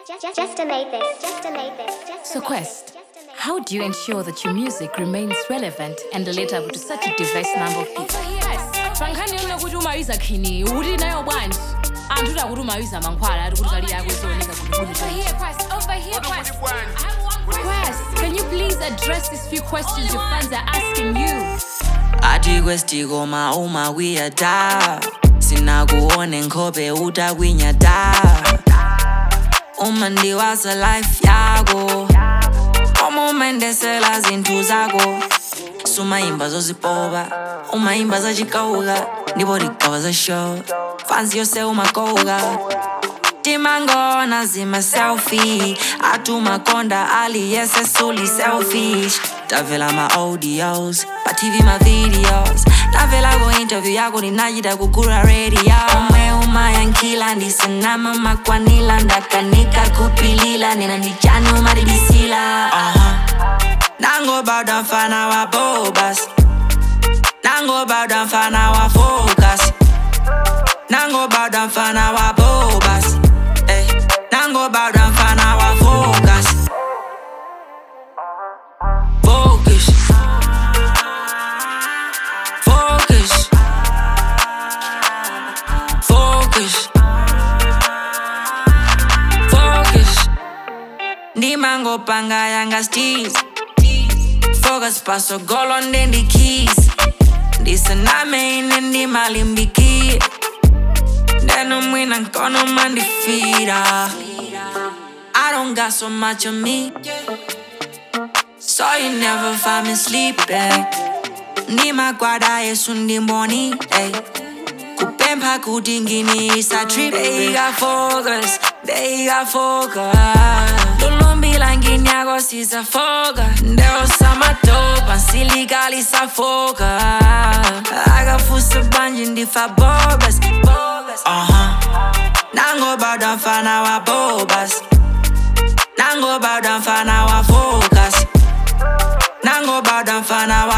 So Quest, how do you ensure that your music remains relevant and relatable to such a diverse number of people? Yes, Frankani unakuti umawiza kini, uli nayo bwanji. Antuta kuti umawiza mankhwala ati kuti kali yako izooneka kuti. Over here, Quest, can you please address these few questions your fans are asking you? Ati Questi goma umawiya da, sinakuone nkhope utakwinya da. Uma ndiwaza life yako, umumendesela zinthu zako. Sumayimba zozipoba, umayimba zachikauka, ndipo likava za show. Fancy yose umakoka, timangona zima selfie. Atumakonda ali yese suli selfish. Tavela ma audios, pa TV ma videos. Tavela go interview yako ninajita kukura radio. Umayankila ndisanama makwanila. Ndakanika kupilila nina ndichani umaribisila. Nango bada mfana wa bobas, nango bada mfana wa focus, nango bada mfana wa bobas, nango bada mfana wa focus. Focus, focus, focus, focus. Ndimango panga yanga steez. Focus paso golon den the keys. This and I main in the malimbiki. Then I'm winning kono man defeat. I don't got so much of me, so you never find me sleeping. Ni makwada yesundi mboni. Kupempa kudingini is a trip. They got focus, they got focus. Langini yago sisa foga. Ndeo sama topa Siligali sa foga. Aga fusa banji ndifa bobas. Nango bada mfana wa bobas, nango bada mfana wa focus, nango bada mfana wa